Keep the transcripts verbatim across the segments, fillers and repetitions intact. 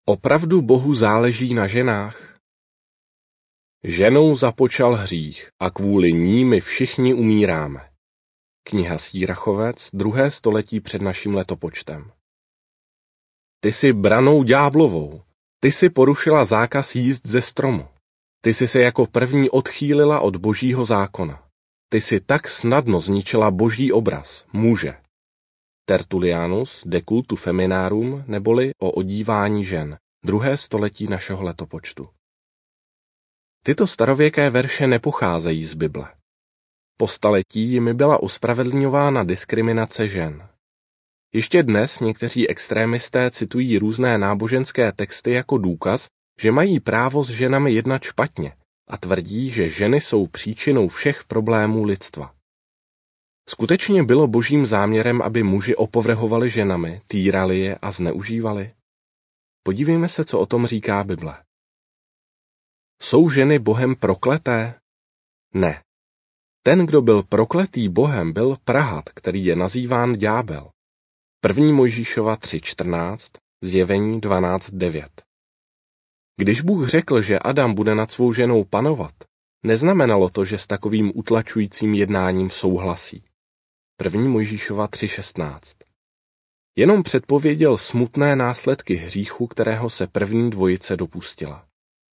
Opravdu Bohu záleží na ženách? Ženou započal hřích a kvůli ní my všichni umíráme. Kniha Sýrachovec, druhé století před naším letopočtem. Ty jsi branou ďáblovou, ty jsi porušila zákaz jíst ze stromu. Ty jsi se jako první odchýlila od božího zákona. Ty jsi tak snadno zničila boží obraz, muže. Tertulianus de cultu feminarum, neboli o odívání žen, druhé století našeho letopočtu. Tyto starověké verše nepocházejí z Bible. Po staletí jimi byla ospravedlňována diskriminace žen. Ještě dnes někteří extrémisté citují různé náboženské texty jako důkaz, že mají právo s ženami jednat špatně a tvrdí, že ženy jsou příčinou všech problémů lidstva. Skutečně bylo božím záměrem, aby muži opovrhovali ženami, týrali je a zneužívali? Podívejme se, co o tom říká Bible. Jsou ženy Bohem prokleté? Ne. Ten, kdo byl prokletý Bohem, byl prahat, který je nazýván ďábel. První Mojžíšova tři čtrnáct, Zjevení dvanáct devět. Když Bůh řekl, že Adam bude nad svou ženou panovat, neznamenalo to, že s takovým utlačujícím jednáním souhlasí. První Mojžíšova tři šestnáct. Jenom předpověděl smutné následky hříchu, kterého se první dvojice dopustila.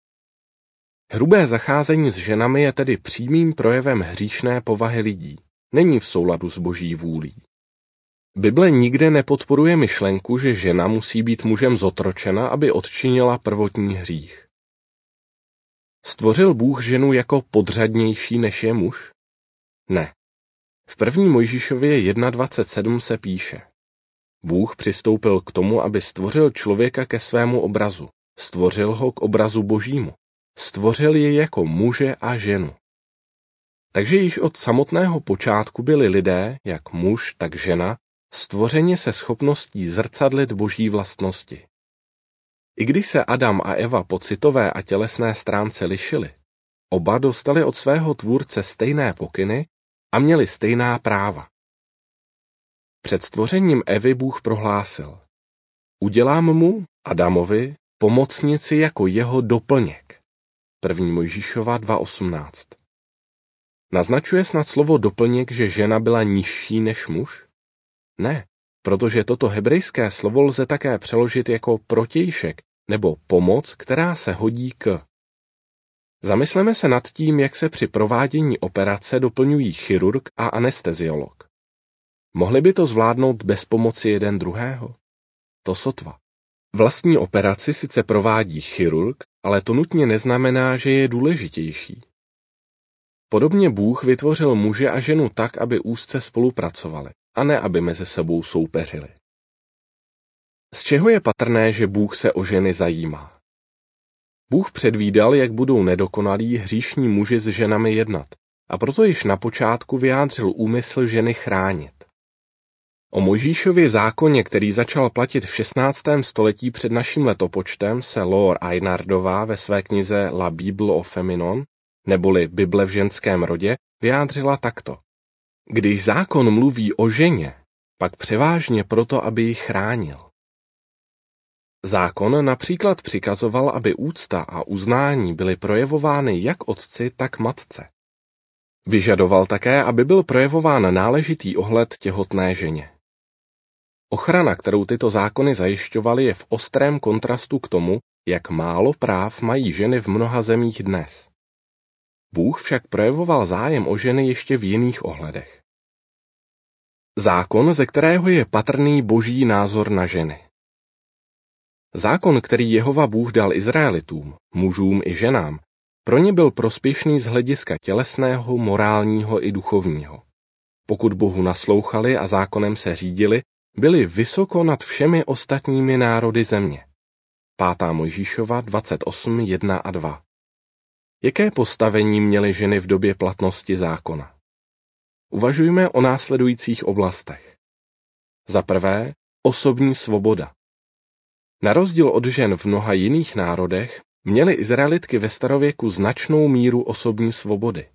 Hrubé zacházení s ženami je tedy přímým projevem hříšné povahy lidí, není v souladu s boží vůlí. Bible nikde nepodporuje myšlenku, že žena musí být mužem zotročena, aby odčinila prvotní hřích. Stvořil Bůh ženu jako podřadnější než je muž? Ne. V první Mojžíšově jedna dvacet sedm se píše: Bůh přistoupil k tomu, aby stvořil člověka ke svému obrazu. Stvořil ho k obrazu božímu. Stvořil je jako muže a ženu. Takže již od samotného počátku byli lidé, jak muž, tak žena, stvořeni se schopností zrcadlit boží vlastnosti. I když se Adam a Eva po citové a tělesné stránce lišili, oba dostali od svého tvůrce stejné pokyny a měli stejná práva. Před stvořením Evy Bůh prohlásil: Udělám mu, Adamovi, pomocnici jako jeho doplněk. První Mojžíšova dva osmnáct. Naznačuje snad slovo doplněk, že žena byla nižší než muž? Ne, protože toto hebrejské slovo lze také přeložit jako protějšek nebo pomoc, která se hodí k. Zamysleme se nad tím, jak se při provádění operace doplňují chirurg a anesteziolog. Mohli by to zvládnout bez pomoci jeden druhého? To sotva. Vlastní operaci sice provádí chirurg, ale to nutně neznamená, že je důležitější. Podobně Bůh vytvořil muže a ženu tak, aby úzce spolupracovali, a ne aby mezi sebou soupeřili. Z čeho je patrné, že Bůh se o ženy zajímá? Bůh předvídal, jak budou nedokonalí hříšní muži s ženami jednat, a proto již na počátku vyjádřil úmysl ženy chránit. O Mojžíšově zákoně, který začal platit v šestnáctém století před naším letopočtem, se Lore Einardová ve své knize La Bible au féminin, neboli Bible v ženském rodě, vyjádřila takto. Když zákon mluví o ženě, pak převážně proto, aby ji chránil. Zákon například přikazoval, aby úcta a uznání byly projevovány jak otci, tak matce. Vyžadoval také, aby byl projevován náležitý ohled těhotné ženě. Ochrana, kterou tyto zákony zajišťovaly, je v ostrém kontrastu k tomu, jak málo práv mají ženy v mnoha zemích dnes. Bůh však projevoval zájem o ženy ještě v jiných ohledech. Zákon, ze kterého je patrný boží názor na ženy. Zákon, který Jehova Bůh dal Izraelitům, mužům i ženám, pro ně byl prospěšný z hlediska tělesného, morálního i duchovního. Pokud Bohu naslouchali a zákonem se řídili, byli vysoko nad všemi ostatními národy země. pátá Mojžíšova dvacet osm jedna a dva. Jaké postavení měly ženy v době platnosti zákona? Uvažujme o následujících oblastech. Za prvé, osobní svoboda. Na rozdíl od žen v mnoha jiných národech, měly Izraelitky ve starověku značnou míru osobní svobody.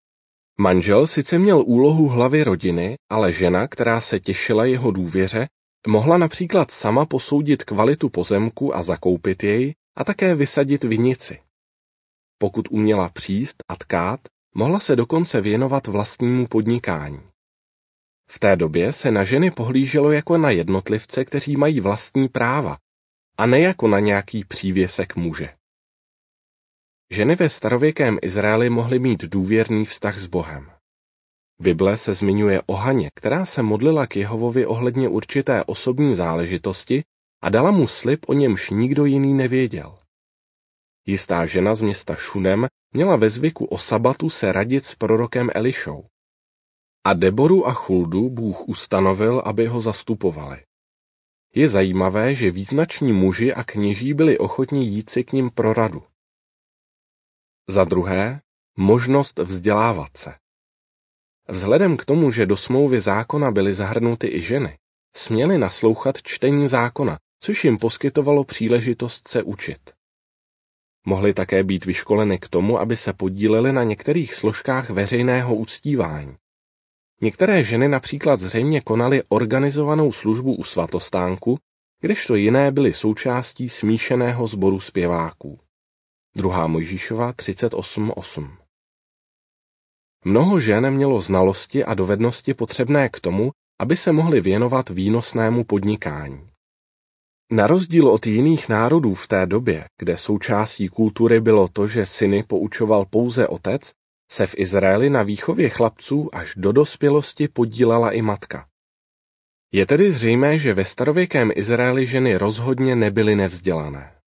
Manžel sice měl úlohu hlavy rodiny, ale žena, která se těšila jeho důvěře, Mohla například sama posoudit kvalitu pozemku a zakoupit jej a také vysadit vinici. Pokud uměla příst a tkát, mohla se dokonce věnovat vlastnímu podnikání. V té době se na ženy pohlíželo jako na jednotlivce, kteří mají vlastní práva, a ne jako na nějaký přívěsek muže. Ženy ve starověkém Izraeli mohly mít důvěrný vztah s Bohem. Bible se zmiňuje o Haně, která se modlila k Jehovovi ohledně určité osobní záležitosti a dala mu slib, o němž nikdo jiný nevěděl. Jistá žena z města Šunem měla ve zvyku o sabatu se radit s prorokem Elišou. A Deboru a Chuldu Bůh ustanovil, aby ho zastupovali. Je zajímavé, že význační muži a kněží byli ochotní jít si k nim pro radu. Za druhé, možnost vzdělávat se. Vzhledem k tomu, že do smlouvy zákona byly zahrnuty i ženy, směly naslouchat čtení zákona, což jim poskytovalo příležitost se učit. Mohly také být vyškoleny k tomu, aby se podílely na některých složkách veřejného uctívání. Některé ženy například zřejmě konaly organizovanou službu u svatostánku, kdežto jiné byly součástí smíšeného sboru zpěváků. druhá Mojžíšova třicet osm osm. Mnoho žen mělo znalosti a dovednosti potřebné k tomu, aby se mohly věnovat výnosnému podnikání. Na rozdíl od jiných národů v té době, kde součástí kultury bylo to, že syny poučoval pouze otec, se v Izraeli na výchově chlapců až do dospělosti podílela i matka. Je tedy zřejmé, že ve starověkém Izraeli ženy rozhodně nebyly nevzdělané.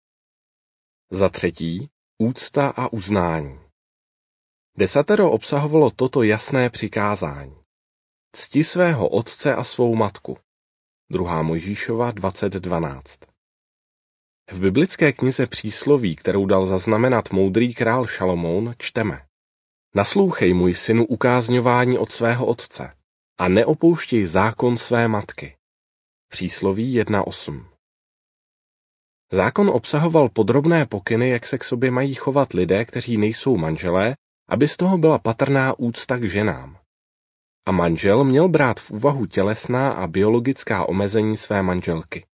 Za třetí, úcta a uznání. Desatero obsahovalo toto jasné přikázání. Cti svého otce a svou matku. druhá Mojžíšova dvacet dvanáct. V biblické knize Přísloví, kterou dal zaznamenat moudrý král Šalomoun, čteme: Naslouchej, můj synu, ukázňování od svého otce a neopouštěj zákon své matky. Přísloví jedna osm. Zákon obsahoval podrobné pokyny, jak se k sobě mají chovat lidé, kteří nejsou manželé, aby z toho byla patrná úcta k ženám. A manžel měl brát v úvahu tělesná a biologická omezení své manželky.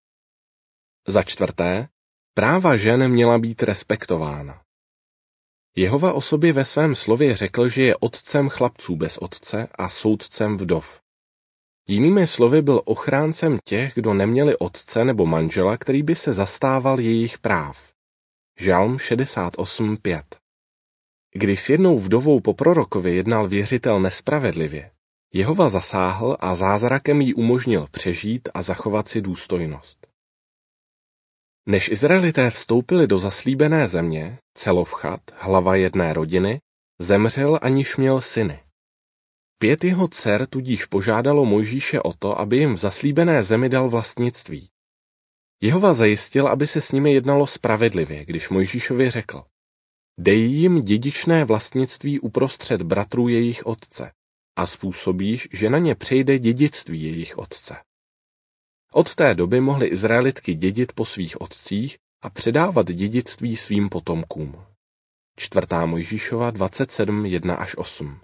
Za čtvrté, práva žen měla být respektována. Jehova o sobě ve svém slově řekl, že je otcem chlapců bez otce a soudcem vdov. Jinými slovy byl ochráncem těch, kdo neměli otce nebo manžela, který by se zastával jejich práv. Žalm šedesát osm pět. Když s jednou vdovou po prorokovi jednal věřitel nespravedlivě, Jehova zasáhl a zázrakem jí umožnil přežít a zachovat si důstojnost. Než Izraelité vstoupili do zaslíbené země, Celofchat, hlava jedné rodiny, zemřel, aniž měl syny. Pět jeho dcer tudíž požádalo Mojžíše o to, aby jim v zaslíbené zemi dal vlastnictví. Jehova zajistil, aby se s nimi jednalo spravedlivě, když Mojžíšovi řekl: Dej jim dědičné vlastnictví uprostřed bratrů jejich otce a způsobíš, že na ně přejde dědictví jejich otce. Od té doby mohly Izraelitky dědit po svých otcích a předávat dědictví svým potomkům. čtvrtá Mojžíšova dvacet sedm jedna až osm.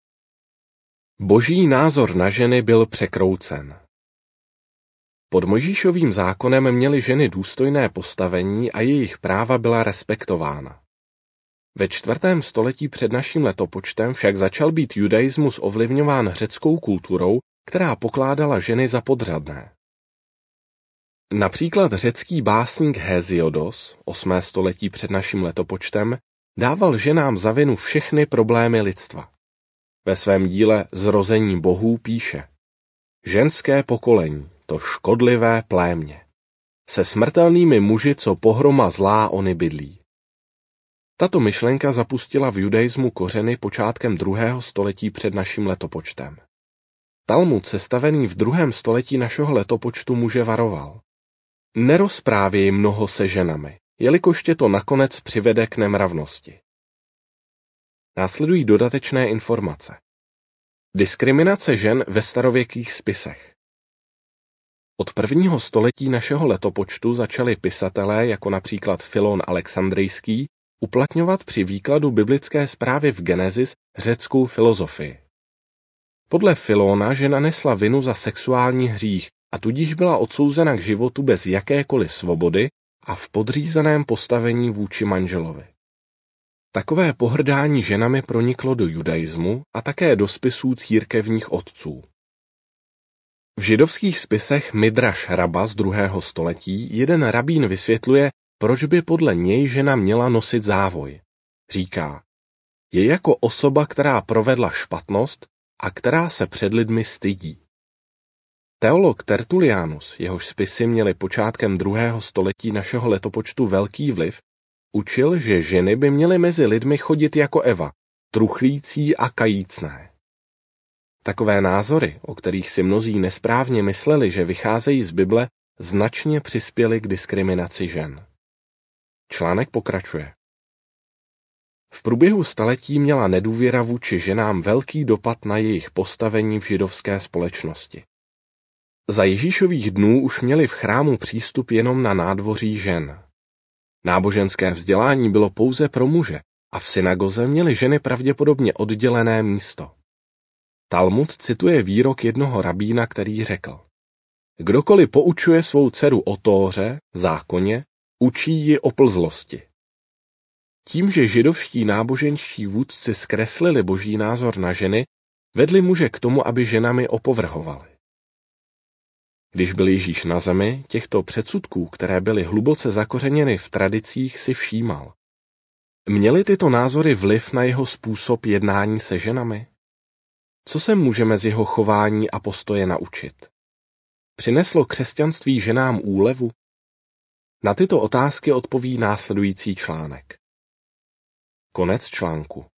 Boží názor na ženy byl překroucen. Pod Mojžíšovým zákonem měly ženy důstojné postavení a jejich práva byla respektována. Ve čtvrtém století před naším letopočtem však začal být judaismus ovlivňován řeckou kulturou, která pokládala ženy za podřadné. Například řecký básník Héziodos, osmé století před naším letopočtem, dával ženám za vinu všechny problémy lidstva. Ve svém díle Zrození bohů píše: Ženské pokolení, to škodlivé plémě. Se smrtelnými muži, co pohroma zlá ony bydlí. Tato myšlenka zapustila v judaismu kořeny počátkem druhého století před naším letopočtem. Talmud, sestavený v druhém století našeho letopočtu, muže varoval: Nerozprávěj mnoho se ženami, jelikož tě to nakonec přivede k nemravnosti. Následují dodatečné informace. Diskriminace žen ve starověkých spisech. Od prvního století našeho letopočtu začali pisatelé, jako například Filon Alexandrijský, uplatňovat při výkladu biblické zprávy v Genesis řeckou filozofii. Podle Filona žena nesla vinu za sexuální hřích a tudíž byla odsouzena k životu bez jakékoliv svobody a v podřízeném postavení vůči manželovi. Takové pohrdání ženami proniklo do judaismu a také do spisů církevních otců. V židovských spisech Midraš Raba z druhého století jeden rabín vysvětluje, proč by podle něj žena měla nosit závoj. Říká, je jako osoba, která provedla špatnost a která se před lidmi stydí. Teolog Tertulianus, jehož spisy měly počátkem druhého století našeho letopočtu velký vliv, učil, že ženy by měly mezi lidmi chodit jako Eva, truchlící a kajícné. Takové názory, o kterých si mnozí nesprávně mysleli, že vycházejí z Bible, značně přispěly k diskriminaci žen. Článek pokračuje. V průběhu staletí měla nedůvěra vůči ženám velký dopad na jejich postavení v židovské společnosti. Za Ježíšových dnů už měli v chrámu přístup jenom na nádvoří žen. Náboženské vzdělání bylo pouze pro muže a v synagoze měly ženy pravděpodobně oddělené místo. Talmud cituje výrok jednoho rabína, který řekl: Kdokoliv poučuje svou dceru o Tóře, zákoně, učí ji o plzlosti. Tím, že židovští náboženští vůdci zkreslili boží názor na ženy, vedli muže k tomu, aby ženami opovrhovali. Když byl Ježíš na zemi, těchto předsudků, které byly hluboce zakořeněny v tradicích, si všímal. Měly tyto názory vliv na jeho způsob jednání se ženami? Co se můžeme z jeho chování a postoje naučit? Přineslo křesťanství ženám úlevu? Na tyto otázky odpoví následující článek. Konec článku.